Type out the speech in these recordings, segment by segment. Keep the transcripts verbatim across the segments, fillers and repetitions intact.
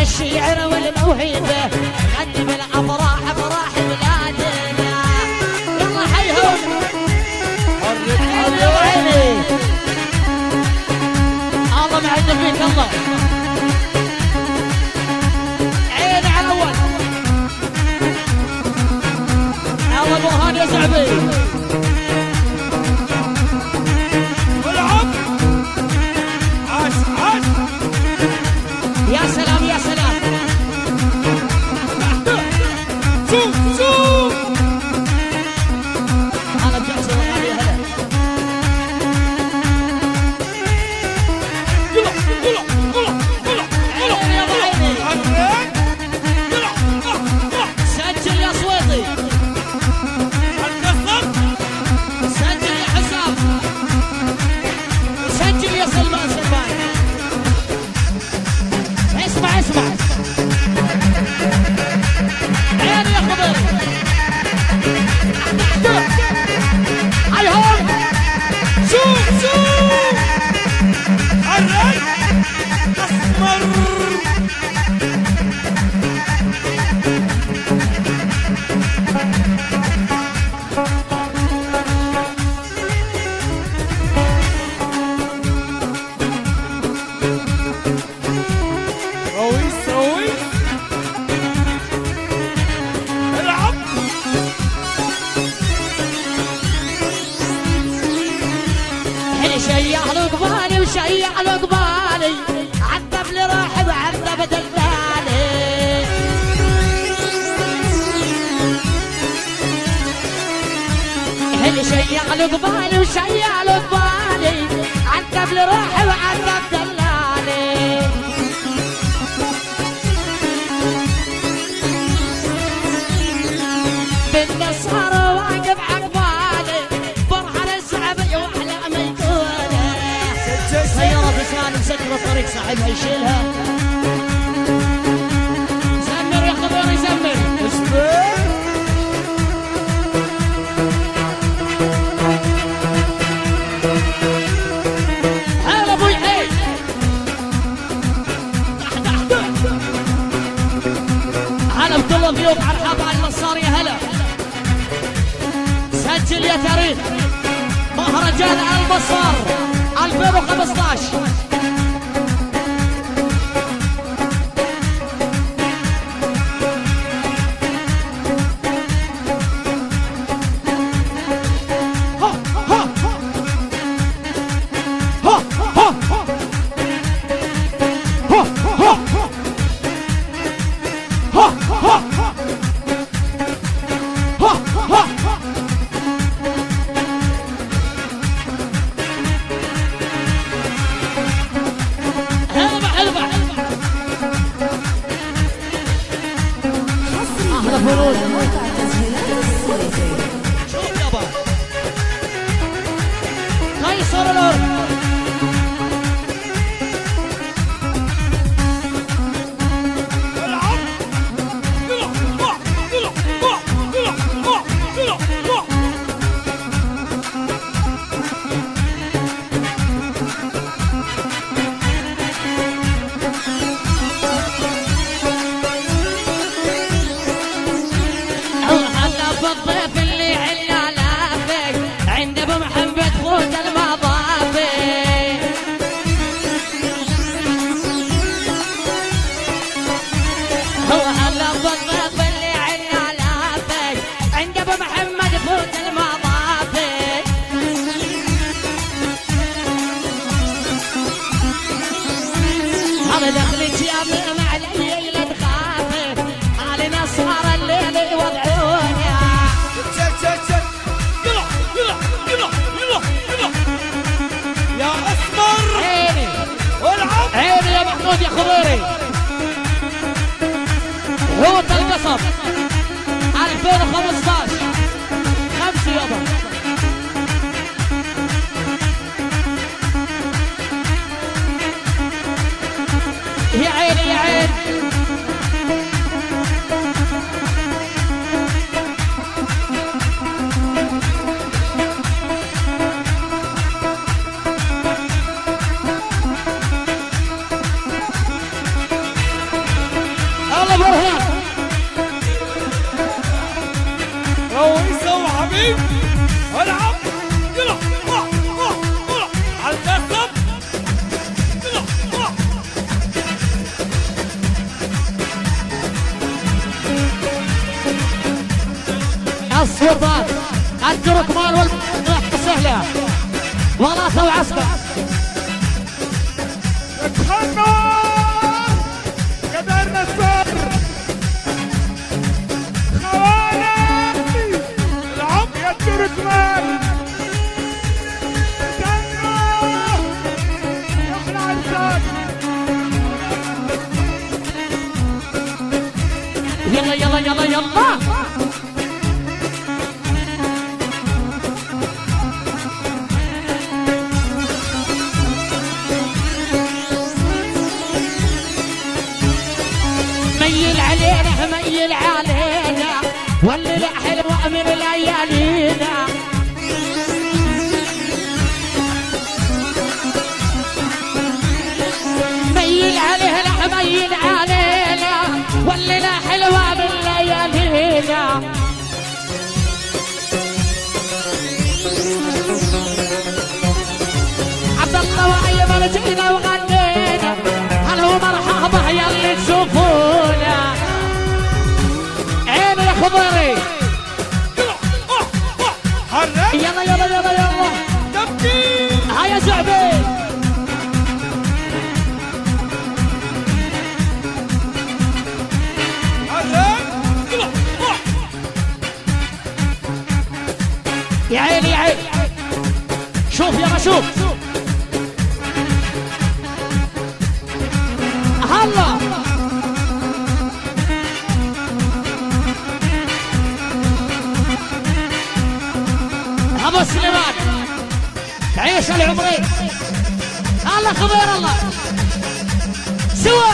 الشعر والموهبة غني بالأفراح أفراح بلادنا. يلا حيهم يا عيني الله معد فيك الله. عيني على الأول الله برهان يا زعبي. يا سلام يا سلام شوف شوف انا بجحسن الغالي هلا. قلع قلع قلع قلع قلع يا عيني قلع قلع. سجل يا صويطي سجل يا حسام سجل يا سلمان سلمان. اسمع اسمع عيني يا خضر هيهم شوف شوف الري اسمر. شيع له قبالي وشيع له قبالي عذب لي راحب عذب دلالي. اللي شيع له قبالي وشيع له قبالي عذب لي راحب عذب دلالي. بالنصارى واقف عقبالي فرحة للزعبي واحلامي سيارة بسان مسكرة طريق صاحبها يشيلها. زمر يا خضر يزمر اصبر. هلا ابوي حي هلا بكل الضيوف على الحابة على النصار يا هلا. سجل يا تاريخ مهرجان البصار ألفين وخمسطعش. شوف يابا قيصر الأرض الضيف اللي عنا لافك عند ابو محمد خوت المضافي. هو هلا الضيف اللي عنا لافك عند ابو محمد خوت المضافي. هذا دخلك يا ماما علي لا تخافي علينا صار الليل يوضعوني. يا اسمر عيني والعب عيني يا محمود يا خضيري. هوت القصب ألفين وخمسطعش خمسة يابا. يا عيني يا عين التركمان والمحطة السهلة وراثة وعسكر. اتخنى قدرنا الصبر خوالي العم يا التركمان يلا يلا يلا يلا ميل علينا ميل علينا والليلة حلوة من ليالينا. ميل علينا ميل علينا والليلة حلوة من ليالينا. عبد الله وأيمن جينا وغنينا هلا ومرحبا ياللي تشوفونا. عيني يا خضيري يلا يلا يلا يلا تبكي هيا زعبي. يا عيني يا عيني شوف يا شوف هلا ابو سليمان تعيش العمرين. الله خبير الله سوا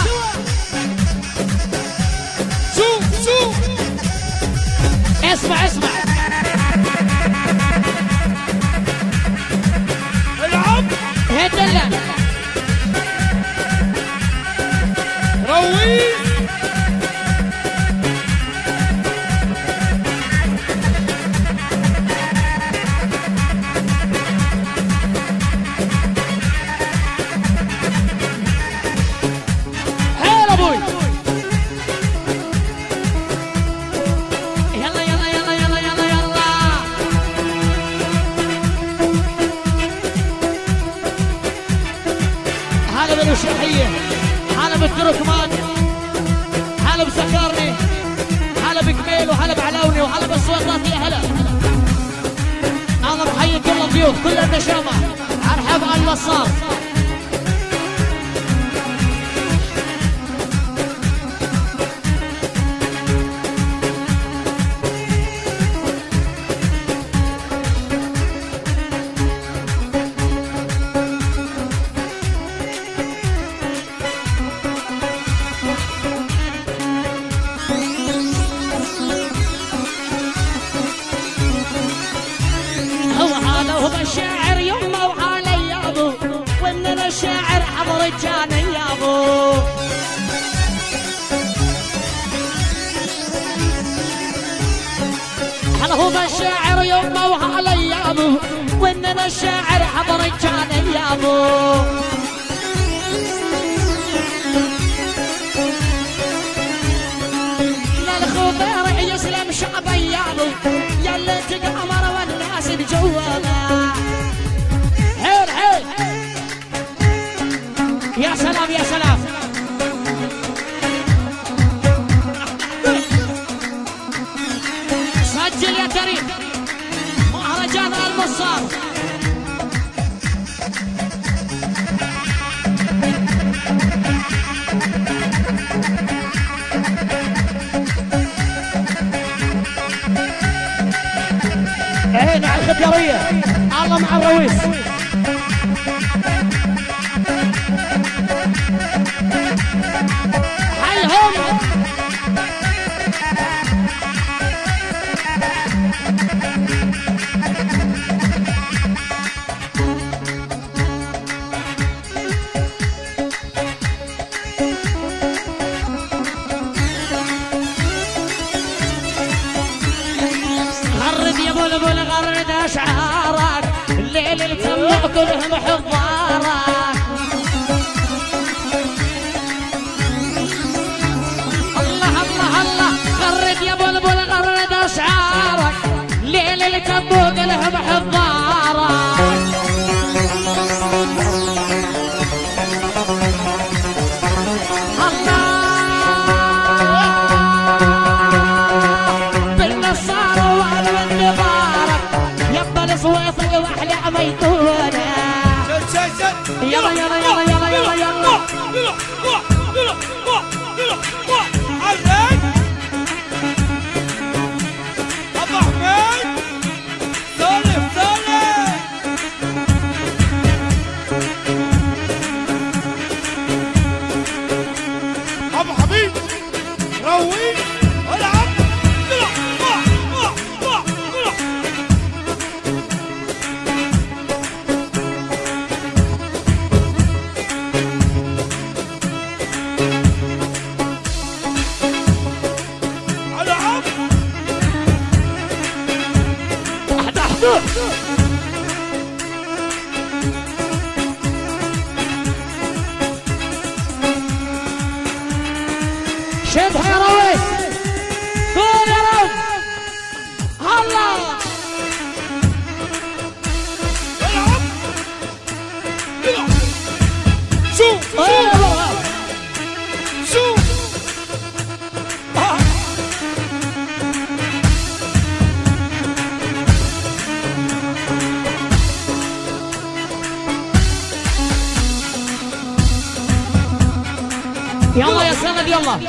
شوف شوف اسمع اسمع العم هدلة رويس حيل ابوي. يلا يلا يلا يلا يلا يلا هلا بالوشيحية هلا بالتركمان هلا بسكرني هلا بكميل وهلا بعلاوني وهلا بالصوتات. يا هلا انا بحيي كل الضيوف كل النشامة ارحب على البصار. هو هذا هو الشاعر يمه وعلي يا ابو واننا الشاعر حضر جانا يا ابو. هذا هو الشاعر يمه وعلي يا ابو واننا الشاعر حضر جانا يا ابو. للخضير يسلم شعبي يا ابو يلا تقمر والناس بجوانا. حيل حيل يا سلام يا سلام. سجل يا كريم مهرجان المصار. عيني على الخدرية الله مع الرويس. حيهم غرد يا بلبل غرد اشعارك الليل الكم كلهم حضارك. الله الله الله غرد يا بلبل غرد اشعارك الليل الكم يلا يلا يلا يلا يلا يلا حسن ابو حميد سالم سالم ابو حبيب روي العب شدها يا رويس قول يا رب هلا العب شوف شوف يلا يا سند يلا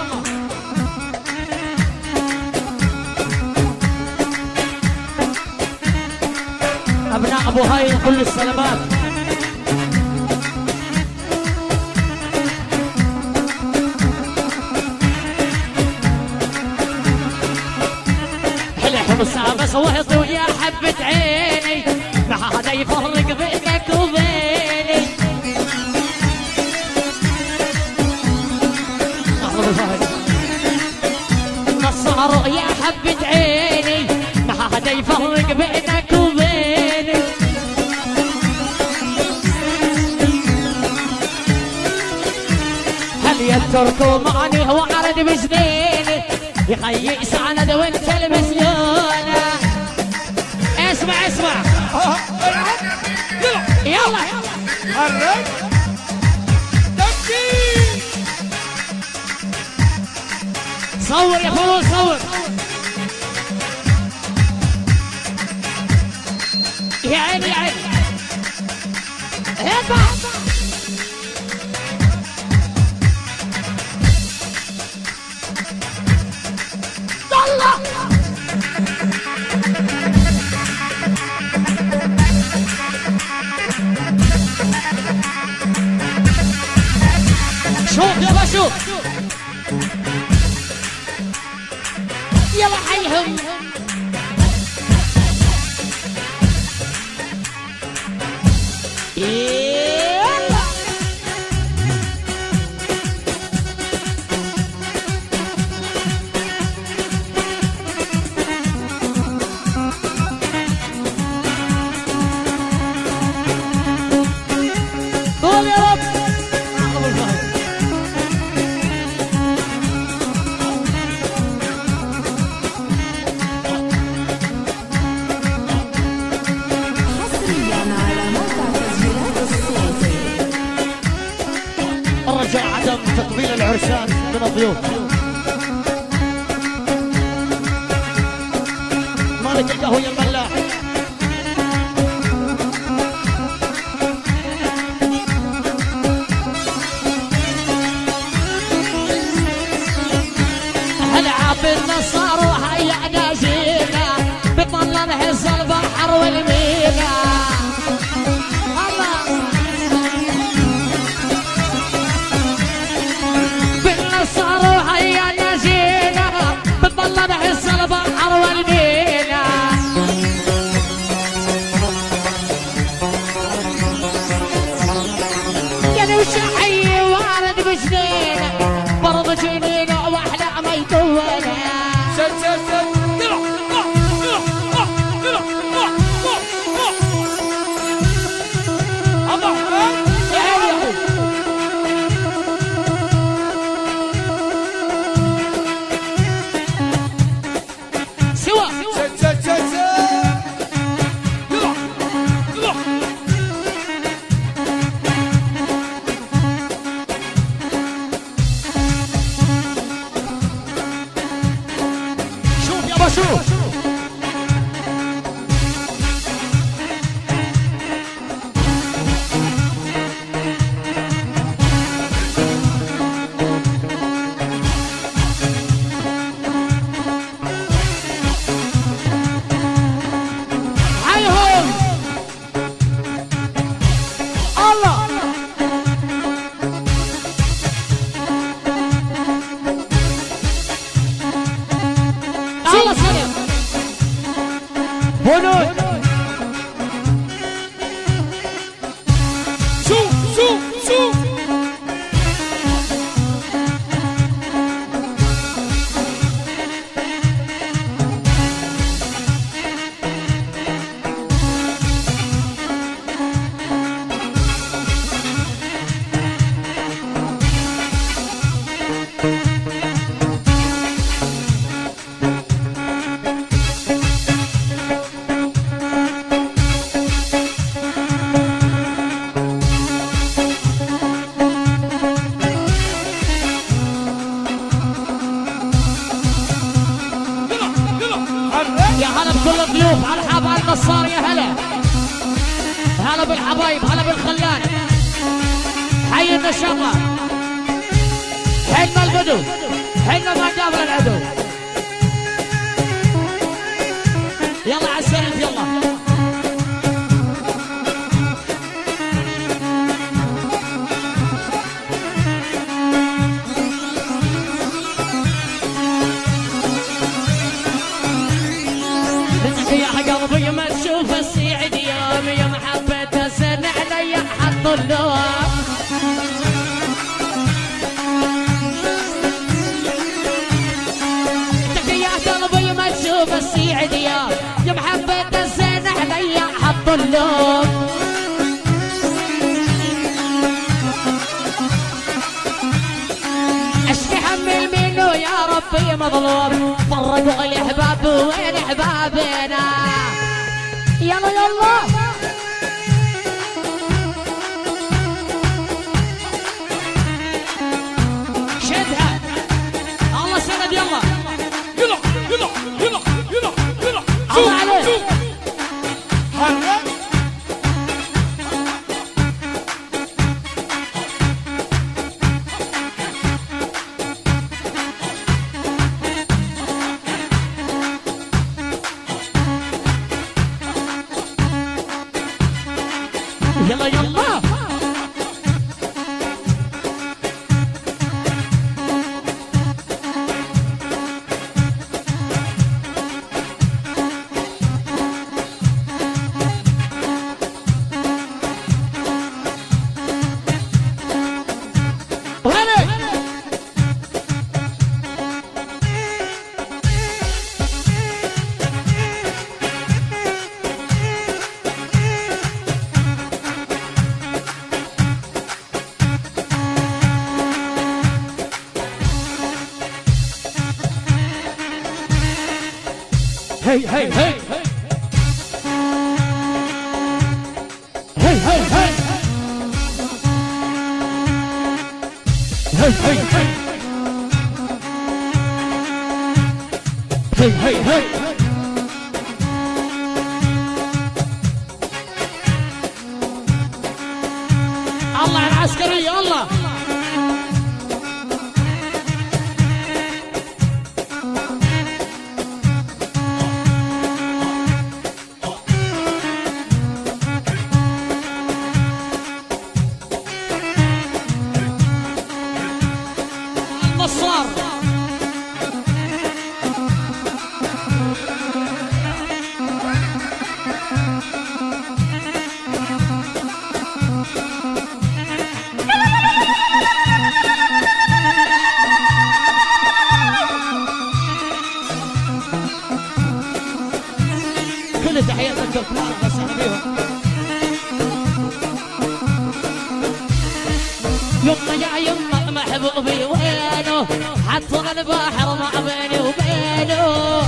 ابناء ابو هاي كل السلامات حلحم الساعة بس وهطي ويا حبة عيني ما حدا يفرق بينك وبيني نصار يا حبة عيني ما حدا يفرق بينك وبيني هل يتركوا معني هو عرض بجنيني يخيس عند وانت المسيونة اسمع اسمع يلا حرك تبكي صور يا فلول صور يا عيني يا عيني هبا طلع شوف يابا شوف يلا حيهم يلا قول يا رب رجع عدم تقبيل العرسان من الضيوف مالك القهوة يا الملاح العاب النصار وهيا ناجينا بطل الحص البحر والمينا صاروا هيا نجينا بتضل نحس البحر والمينا يعني وش حي وارد بجنينا برضو جنينا واحلى ما يطولنا شد شد شد ابو حميد يا عيني سوا شد شد شد شد يلا يلا شوف يابا شوف ما شاء الله. حلم البدو، حلم ما قابل العدو. يلا على السلف يلا. يا قلبي ما تشوف السعد يوم يوم حبيت اسن علي حط اللوم. يا قلبي ما تشوف السعد يوم يوم حبيت اسن علي حط اللوم. اشكي حمل منه يا ربي مظلوم. فرقوا الاحباب وين احبابنا. يلا يلا شدها الله سند يلا يلا يلا يلا يلا يلا الله عليك. حرك يلا يلا هي هي هي هي هي هي هي هي هي هي هي الله على العسكرية الله. نصار كل تحيات التركمان بس بيهم. يما يا يما محبوبي وينه حط البحر ما بيني وبينه.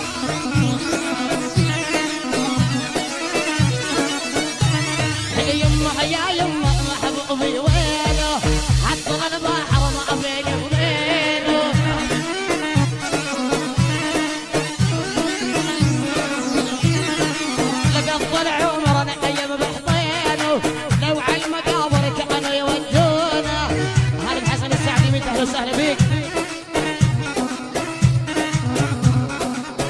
يما يا يما محبوبي وينه حط البحر ما بيني وبينه. لقد طلع عمرنا ايام بحطينه لو على المقابر كانوا يودونا. هذا الحسن السعدي من اهلا وسهلا بيك.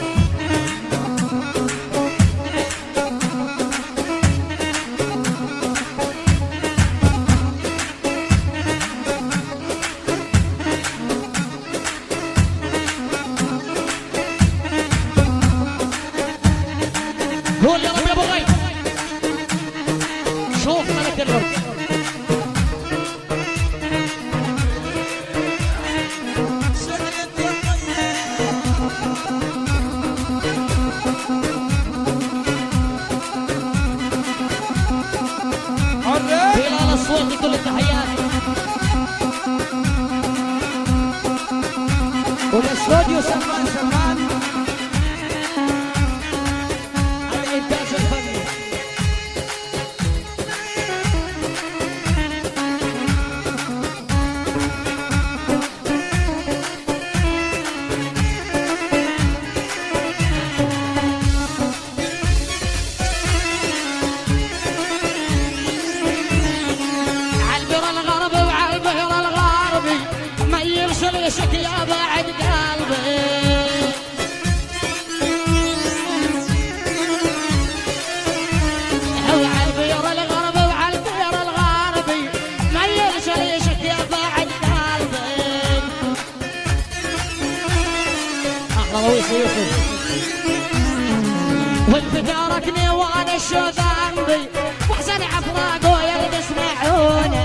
عيسى يوسف. وانت تاركني وانا الشوق عندي واحزن عفراق ويا اللي تسمعونه.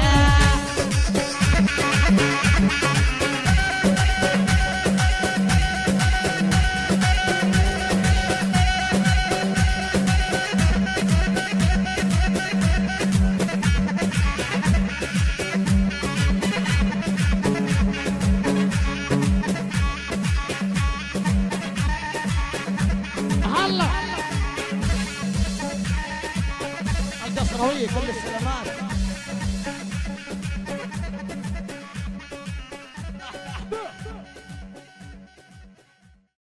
القصروية كل السلامات.